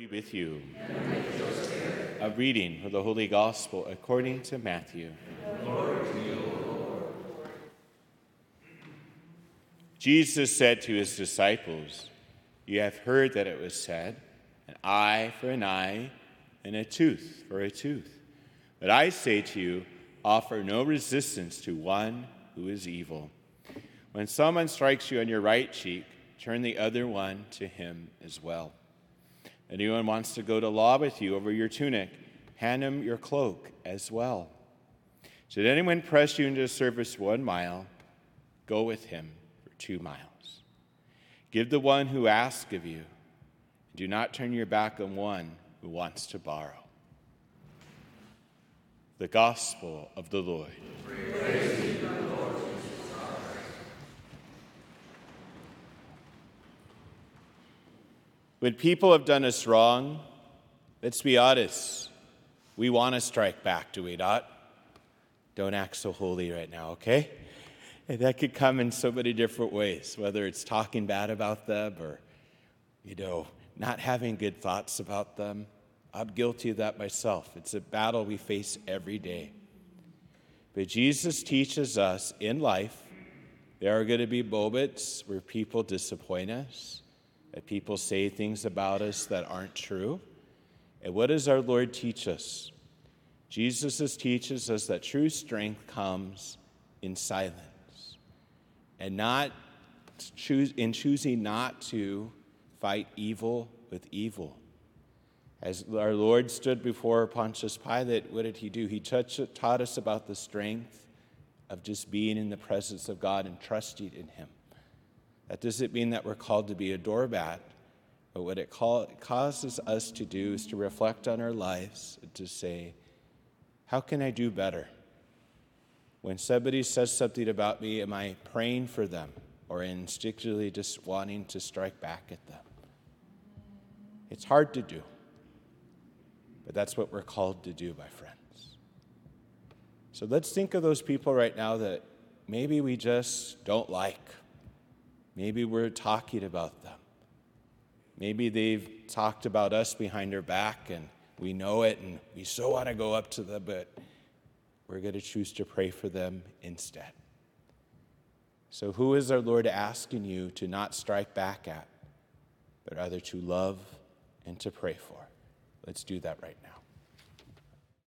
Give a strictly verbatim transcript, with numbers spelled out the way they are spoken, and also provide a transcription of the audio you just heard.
Be with you. A reading of the Holy Gospel according to Matthew. Glory to you, Lord. Jesus said to his disciples, "You have heard that it was said, an eye for an eye and a tooth for a tooth. But I say to you, offer no resistance to one who is evil. When someone strikes you on your right cheek, turn the other one to him as well. Anyone wants to go to law with you over your tunic, hand him your cloak as well. Should anyone press you into service one mile, go with him for two miles. Give the one who asks of you, and do not turn your back on one who wants to borrow." The Gospel of the Lord. Praise to you, Lord Jesus Christ. When people have done us wrong, let's be honest, we want to strike back, do we not? Don't act so holy right now, okay? And that could come in so many different ways, whether it's talking bad about them or, you know, not having good thoughts about them. I'm guilty of that myself. It's a battle we face every day. But Jesus teaches us in life there are going to be moments where people disappoint us, that people say things about us that aren't true. And what does our Lord teach us? Jesus teaches us that true strength comes in silence and not choose, in choosing not to fight evil with evil. As our Lord stood before Pontius Pilate, what did he do? He touched, taught us about the strength of just being in the presence of God and trusting in him. That doesn't mean that we're called to be a doormat, but what it, call, it causes us to do is to reflect on our lives and to say, how can I do better? When somebody says something about me, am I praying for them or instinctively just wanting to strike back at them? It's hard to do, but that's what we're called to do, my friends. So let's think of those people right now that maybe we just don't like. Maybe we're talking about them. Maybe they've talked about us behind our back and we know it and we so want to go up to them, but we're going to choose to pray for them instead. So who is our Lord asking you to not strike back at, but rather to love and to pray for? Let's do that right now.